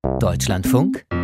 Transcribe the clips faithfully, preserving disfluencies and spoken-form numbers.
Deutschlandfunk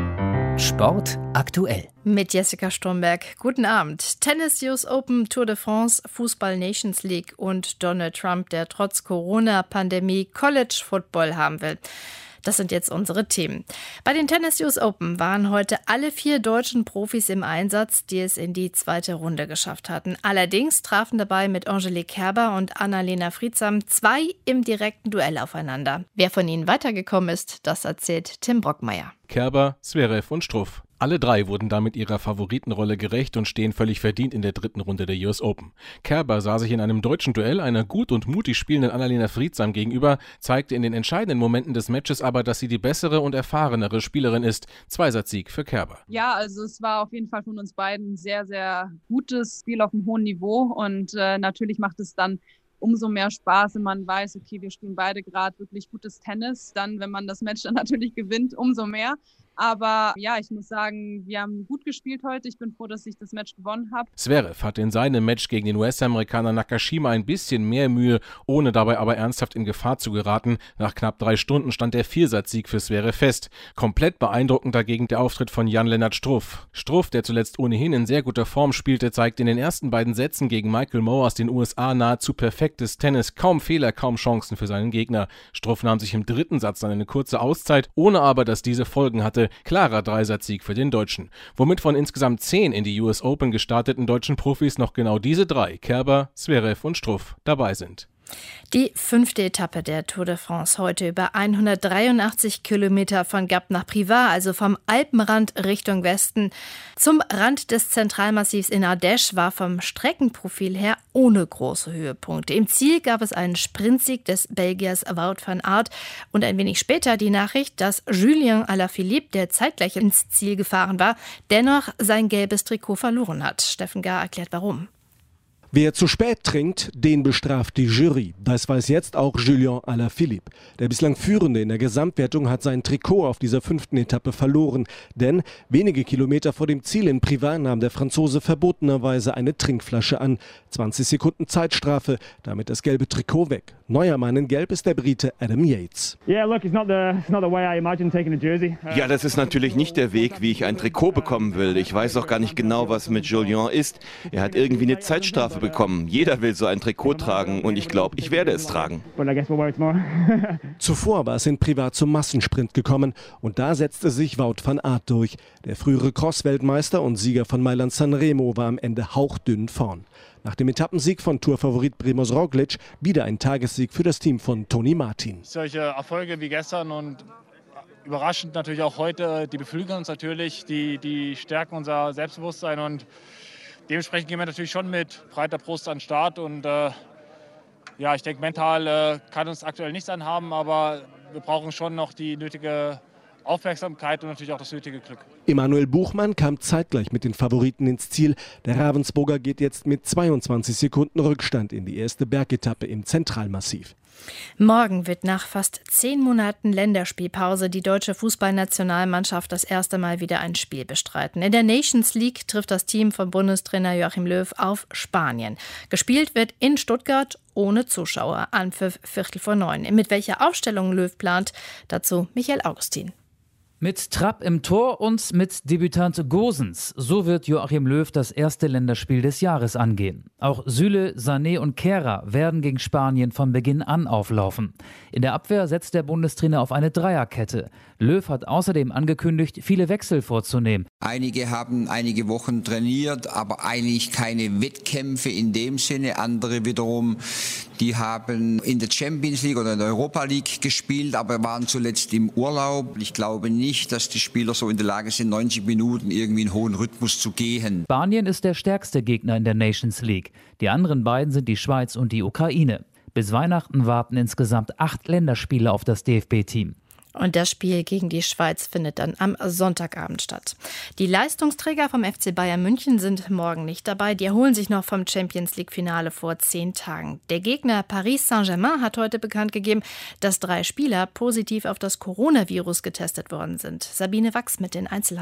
Sport aktuell. Mit Jessica Stromberg. Guten Abend. Tennis U S Open, Tour de France, Fußball Nations League und Donald Trump, der trotz Corona-Pandemie College Football haben will. Das sind jetzt unsere Themen. Bei den Tennis U S Open waren heute alle vier deutschen Profis im Einsatz, die es in die zweite Runde geschafft hatten. Allerdings trafen dabei mit Angelique Kerber und Anna-Lena Friedsam zwei im direkten Duell aufeinander. Wer von ihnen weitergekommen ist, das erzählt Tim Brockmeier. Kerber, Zverev und Struff. Alle drei wurden damit ihrer Favoritenrolle gerecht und stehen völlig verdient in der dritten Runde der U S Open. Kerber sah sich in einem deutschen Duell einer gut und mutig spielenden Anna-Lena Friedsam gegenüber, zeigte in den entscheidenden Momenten des Matches aber, dass sie die bessere und erfahrenere Spielerin ist. Zweisatzsieg für Kerber. Ja, also es war auf jeden Fall von uns beiden ein sehr, sehr gutes Spiel auf einem hohen Niveau und äh, natürlich macht es dann umso mehr Spaß, wenn man weiß, okay, wir spielen beide gerade wirklich gutes Tennis. Dann, wenn man das Match dann natürlich gewinnt, umso mehr. Aber ja, ich muss sagen, wir haben gut gespielt heute. Ich bin froh, dass ich das Match gewonnen habe. Zverev hatte in seinem Match gegen den U S-Amerikaner Nakashima ein bisschen mehr Mühe, ohne dabei aber ernsthaft in Gefahr zu geraten. Nach knapp drei Stunden stand der Viersatzsieg für Zverev fest. Komplett beeindruckend dagegen der Auftritt von Jan-Lennart Struff. Struff, der zuletzt ohnehin in sehr guter Form spielte, zeigte in den ersten beiden Sätzen gegen Michael Mmoh aus den U S A nahezu perfektes Tennis. Kaum Fehler, kaum Chancen für seinen Gegner. Struff nahm sich im dritten Satz dann eine kurze Auszeit, ohne aber, dass diese Folgen hatte. Klarer Dreisatzsieg für den Deutschen. Womit von insgesamt zehn in die U S Open gestarteten deutschen Profis noch genau diese drei, Kerber, Zverev und Struff, dabei sind. Die fünfte Etappe der Tour de France heute über hundertdreiundachtzig Kilometer von Gap nach Privas, also vom Alpenrand Richtung Westen. Zum Rand des Zentralmassivs in Ardèche war vom Streckenprofil her ohne große Höhepunkte. Im Ziel gab es einen Sprintsieg des Belgiers Wout van Aert und ein wenig später die Nachricht, dass Julien Alaphilippe, der zeitgleich ins Ziel gefahren war, dennoch sein gelbes Trikot verloren hat. Steffen Gar erklärt warum. Wer zu spät trinkt, den bestraft die Jury. Das weiß jetzt auch Julien Alaphilippe. Der bislang Führende in der Gesamtwertung hat sein Trikot auf dieser fünften Etappe verloren. Denn wenige Kilometer vor dem Ziel in Privas nahm der Franzose verbotenerweise eine Trinkflasche an. zwanzig Sekunden Zeitstrafe, damit das gelbe Trikot weg. Neuer Mann in Gelb ist der Brite Adam Yates. Ja, das ist natürlich nicht der Weg, wie ich ein Trikot bekommen will. Ich weiß auch gar nicht genau, was mit Julien ist. Er hat irgendwie eine Zeitstrafe bekommen. Jeder will so ein Trikot tragen und ich glaube, ich werde es tragen. Zuvor war es in Privas zum Massensprint gekommen und da setzte sich Wout van Aert durch. Der frühere Cross-Weltmeister und Sieger von Mailand-Sanremo war am Ende hauchdünn vorn. Nach dem Etappensieg von Tourfavorit Primož Roglič wieder ein Tagessieg für das Team von Tony Martin. Solche Erfolge wie gestern und überraschend natürlich auch heute, die beflügeln uns natürlich, die, die stärken unser Selbstbewusstsein und dementsprechend gehen wir natürlich schon mit breiter Brust an den Start und äh, ja, ich denke, mental äh, kann uns aktuell nichts anhaben, aber wir brauchen schon noch die nötige Aufmerksamkeit und natürlich auch das nötige Glück. Emanuel Buchmann kam zeitgleich mit den Favoriten ins Ziel. Der Ravensburger geht jetzt mit zweiundzwanzig Sekunden Rückstand in die erste Bergetappe im Zentralmassiv. Morgen wird nach fast zehn Monaten Länderspielpause die deutsche Fußballnationalmannschaft das erste Mal wieder ein Spiel bestreiten. In der Nations League trifft das Team von Bundestrainer Joachim Löw auf Spanien. Gespielt wird in Stuttgart ohne Zuschauer. Anpfiff Viertel vor neun. Mit welcher Aufstellung Löw plant, dazu Michael Augustin. Mit Trapp im Tor und mit Debütant Gosens. So wird Joachim Löw das erste Länderspiel des Jahres angehen. Auch Süle, Sané und Kehrer werden gegen Spanien von Beginn an auflaufen. In der Abwehr setzt der Bundestrainer auf eine Dreierkette. Löw hat außerdem angekündigt, viele Wechsel vorzunehmen. Einige haben einige Wochen trainiert, aber eigentlich keine Wettkämpfe in dem Sinne. Andere wiederum, die haben in der Champions League oder in der Europa League gespielt, aber waren zuletzt im Urlaub. Ich glaube nicht, dass die Spieler so in der Lage sind, neunzig Minuten irgendwie in hohen Rhythmus zu gehen. Spanien ist der stärkste Gegner in der Nations League. Die anderen beiden sind die Schweiz und die Ukraine. Bis Weihnachten warten insgesamt acht Länderspiele auf das D F B-Team. Und das Spiel gegen die Schweiz findet dann am Sonntagabend statt. Die Leistungsträger vom F C Bayern München sind morgen nicht dabei. Die erholen sich noch vom Champions-League-Finale vor zehn Tagen. Der Gegner Paris Saint-Germain hat heute bekannt gegeben, dass drei Spieler positiv auf das Coronavirus getestet worden sind. Sabine Wachs mit den Einzelheiten.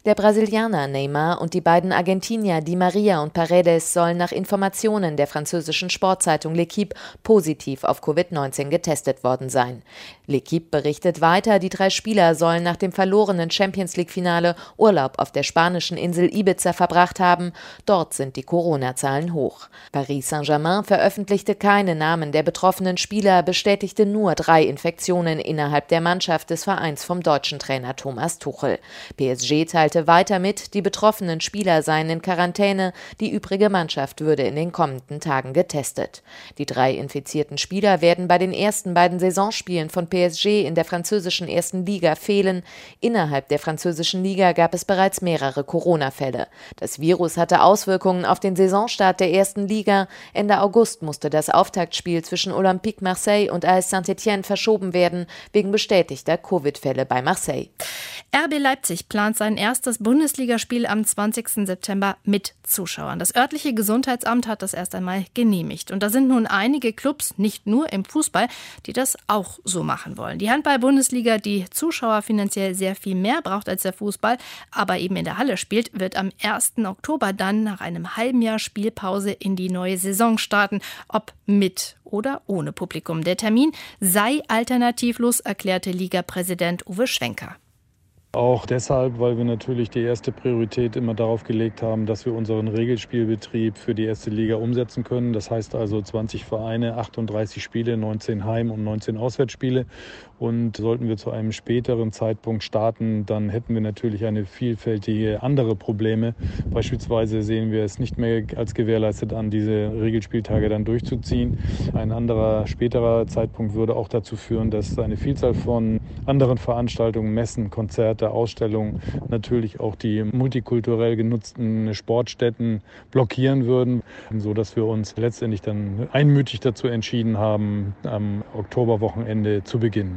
Der Brasilianer Neymar und die beiden Argentinier Di Maria und Paredes sollen nach Informationen der französischen Sportzeitung L'Équipe positiv auf Covid neunzehn getestet worden sein. L'Équipe berichtet weiter, die drei Spieler sollen nach dem verlorenen Champions-League-Finale Urlaub auf der spanischen Insel Ibiza verbracht haben. Dort sind die Corona-Zahlen hoch. Paris Saint-Germain veröffentlichte keine Namen der betroffenen Spieler, bestätigte nur drei Infektionen innerhalb der Mannschaft des Vereins vom deutschen Trainer Thomas Tuchel. P S G teilte weiter mit, die betroffenen Spieler seien in Quarantäne, die übrige Mannschaft würde in den kommenden Tagen getestet. Die drei infizierten Spieler werden bei den ersten beiden Saisonspielen von P S G in der französischen ersten Liga fehlen. Innerhalb der französischen Liga gab es bereits mehrere Corona-Fälle. Das Virus hatte Auswirkungen auf den Saisonstart der ersten Liga. Ende August musste das Auftaktspiel zwischen Olympique Marseille und A S Saint-Étienne verschoben werden, wegen bestätigter Covid-Fälle bei Marseille. R B Leipzig plant sein erstes Bundesligaspiel am zwanzigsten September mit Zuschauern. Das örtliche Gesundheitsamt hat das erst einmal genehmigt. Und da sind nun einige Clubs, nicht nur im Fußball, die das auch so machen wollen. Die Handball-Bundesliga, die Zuschauer finanziell sehr viel mehr braucht als der Fußball, aber eben in der Halle spielt, wird am ersten Oktober dann nach einem halben Jahr Spielpause in die neue Saison starten. Ob mit oder ohne Publikum. Der Termin sei alternativlos, erklärte Ligapräsident Uwe Schwenker. Auch deshalb, weil wir natürlich die erste Priorität immer darauf gelegt haben, dass wir unseren Regelspielbetrieb für die erste Liga umsetzen können. Das heißt also zwanzig Vereine, achtunddreißig Spiele, neunzehn Heim- und neunzehn Auswärtsspiele. Und sollten wir zu einem späteren Zeitpunkt starten, dann hätten wir natürlich eine vielfältige andere Probleme. Beispielsweise sehen wir es nicht mehr als gewährleistet an, diese Regelspieltage dann durchzuziehen. Ein anderer späterer Zeitpunkt würde auch dazu führen, dass eine Vielzahl von anderen Veranstaltungen, Messen, Konzerte, Ausstellungen, natürlich auch die multikulturell genutzten Sportstätten blockieren würden, sodass wir uns letztendlich dann einmütig dazu entschieden haben, am Oktoberwochenende zu beginnen.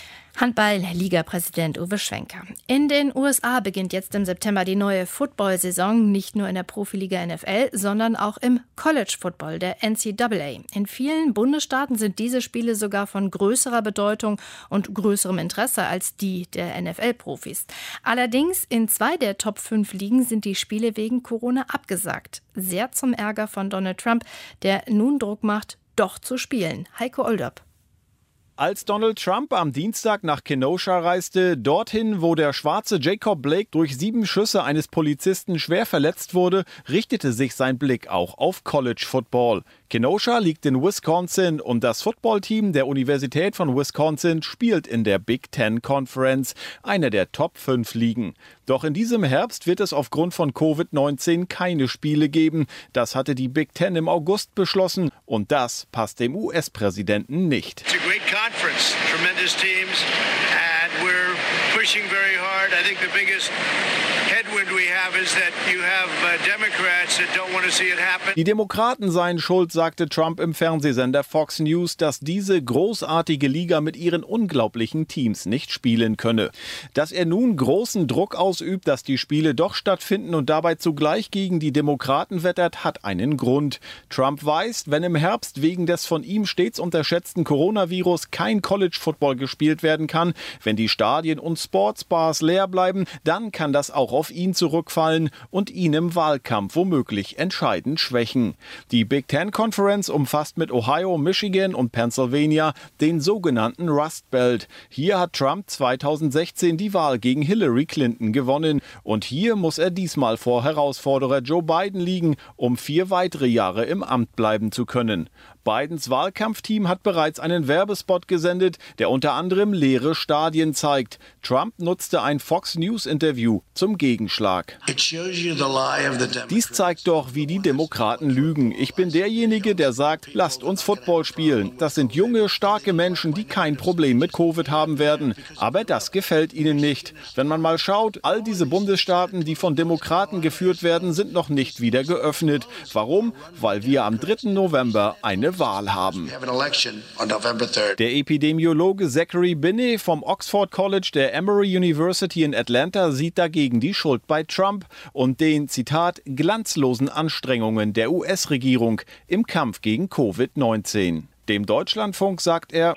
Handball-Liga-Präsident Uwe Schwenker. In den U S A beginnt jetzt im September die neue Football-Saison, nicht nur in der Profiliga N F L, sondern auch im College-Football, der N C A A. In vielen Bundesstaaten sind diese Spiele sogar von größerer Bedeutung und größerem Interesse als die der N F L-Profis. Allerdings in zwei der Top fünf Ligen sind die Spiele wegen Corona abgesagt. Sehr zum Ärger von Donald Trump, der nun Druck macht, doch zu spielen. Heiko Olderb. Als Donald Trump am Dienstag nach Kenosha reiste, dorthin, wo der schwarze Jacob Blake durch sieben Schüsse eines Polizisten schwer verletzt wurde, richtete sich sein Blick auch auf College Football. Kenosha liegt in Wisconsin und das Footballteam der Universität von Wisconsin spielt in der Big Ten Conference, einer der Top fünf Ligen. Doch in diesem Herbst wird es aufgrund von Covid neunzehn keine Spiele geben. Das hatte die Big Ten im August beschlossen und das passt dem U S-Präsidenten nicht. It's a great conference, tremendous teams, and we're pushing very hard. I think the biggest headwind we have is that you have uh, Democrats that don't want to see it happen. Die Demokraten seien schuld, sagte Trump im Fernsehsender Fox News, dass diese großartige Liga mit ihren unglaublichen Teams nicht spielen könne. Dass er nun großen Druck ausübt, dass die Spiele doch stattfinden und dabei zugleich gegen die Demokraten wettert, hat einen Grund. Trump weiß, wenn im Herbst wegen des von ihm stets unterschätzten Coronavirus kein College-Football gespielt werden kann, wenn die Stadien und Sportsbars leer bleiben, dann kann das auch auf ihn zurückfallen und ihn im Wahlkampf womöglich entscheidend schwächen. Die Big Ten Conference umfasst mit Ohio, Michigan und Pennsylvania den sogenannten Rust Belt. Hier hat Trump zweitausendsechzehn die Wahl gegen Hillary Clinton gewonnen und hier muss er diesmal vor Herausforderer Joe Biden liegen, um vier weitere Jahre im Amt bleiben zu können. Bidens Wahlkampfteam hat bereits einen Werbespot gesendet, der unter anderem leere Stadien zeigt. Trump nutzte ein Fox News-Interview zum Gegenschlag. Dies zeigt doch, wie die Demokraten lügen. Ich bin derjenige, der sagt, lasst uns Football spielen. Das sind junge, starke Menschen, die kein Problem mit Covid haben werden. Aber das gefällt ihnen nicht. Wenn man mal schaut, all diese Bundesstaaten, die von Demokraten geführt werden, sind noch nicht wieder geöffnet. Warum? Weil wir am dritten November eine Wahl haben. Der Epidemiologe Zachary Binney vom Oxford College der Emory University in Atlanta sieht dagegen die Schuld bei Trump und den, Zitat, glanzlosen Anstrengungen der U S-Regierung im Kampf gegen Covid neunzehn. Dem Deutschlandfunk sagt er,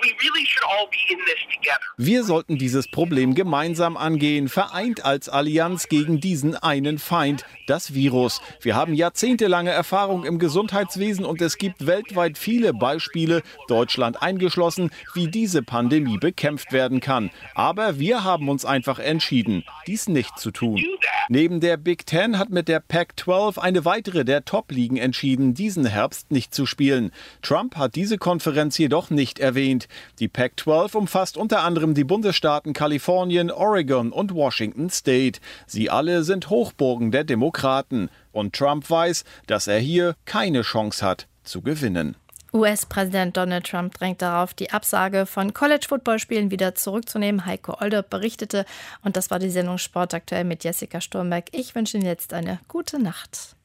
wir sollten dieses Problem gemeinsam angehen, vereint als Allianz gegen diesen einen Feind, das Virus. Wir haben jahrzehntelange Erfahrung im Gesundheitswesen und es gibt weltweit viele Beispiele, Deutschland eingeschlossen, wie diese Pandemie bekämpft werden kann. Aber wir haben uns einfach entschieden, dies nicht zu tun. Neben der Big Ten hat mit der Pac zwölf eine weitere der Top-Ligen entschieden, diesen Herbst nicht zu spielen. Trump hat diese Konferenz jedoch nicht erwähnt. Die Pac zwölf umfasst unter anderem die Bundesstaaten Kalifornien, Oregon und Washington State. Sie alle sind Hochburgen der Demokraten. Und Trump weiß, dass er hier keine Chance hat, zu gewinnen. U S-Präsident Donald Trump drängt darauf, die Absage von College-Football-Spielen wieder zurückzunehmen. Heiko Older berichtete und das war die Sendung Sport aktuell mit Jessica Sturmberg. Ich wünsche Ihnen jetzt eine gute Nacht.